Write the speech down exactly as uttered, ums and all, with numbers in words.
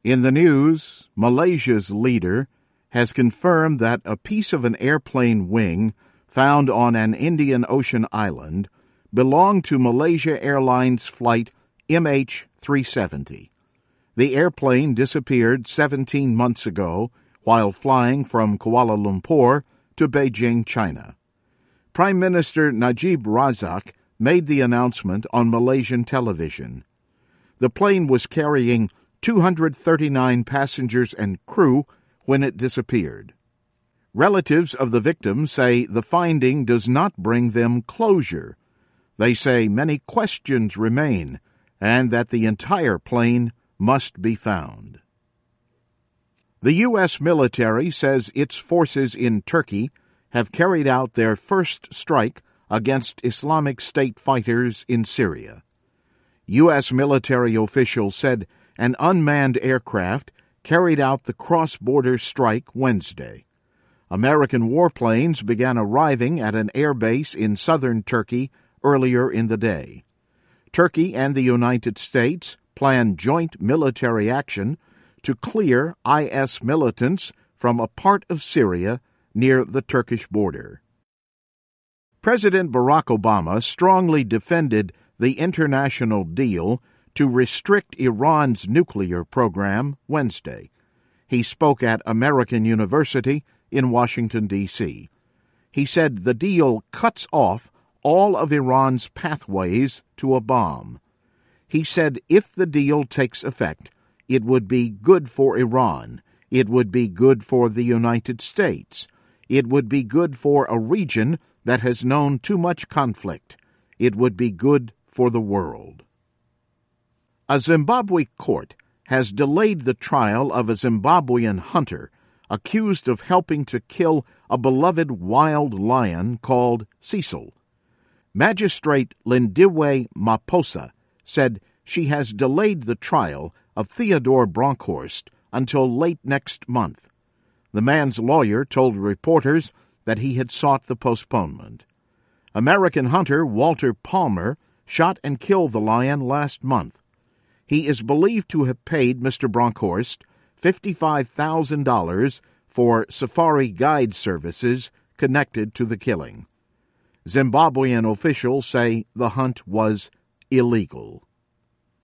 In the news, Malaysia's leader has confirmed that a piece of an airplane wing found on an Indian Ocean island belonged to Malaysia Airlines flight M H three seventy. The airplane disappeared seventeen months ago while flying from Kuala Lumpur to Beijing, China. Prime Minister Najib Razak made the announcement on Malaysian television. The plane was carrying two hundred thirty-nine passengers and crew when it disappeared. Relatives of the victims say the finding does not bring them closure. They say many questions remain and that the entire plane must be found. The U S military says its forces in Turkey have carried out their first strike against Islamic State fighters in Syria. U S military officials said an unmanned aircraft carried out the cross-border strike Wednesday. American warplanes began arriving at an airbase in southern Turkey earlier in the day. Turkey and the United States plan joint military action to clear I S militants from a part of Syria near the Turkish border. President Barack Obama strongly defended the international deal to restrict Iran's nuclear program Wednesday. He spoke at American University in Washington, D C He said the deal cuts off all of Iran's pathways to a bomb. He said if the deal takes effect, it would be good for Iran, it would be good for the United States, it would be good for a region that has known too much conflict, it would be good for the world. A Zimbabwe court has delayed the trial of a Zimbabwean hunter accused of helping to kill a beloved wild lion called Cecil. Magistrate Lindiwe Maposa said she has delayed the trial of Theodore Bronkhorst until late next month. The man's lawyer told reporters that he had sought the postponement. American hunter Walter Palmer shot and killed the lion last month. He is believed to have paid Mister Bronkhorst fifty-five thousand dollars for safari guide services connected to the killing. Zimbabwean officials say the hunt was illegal.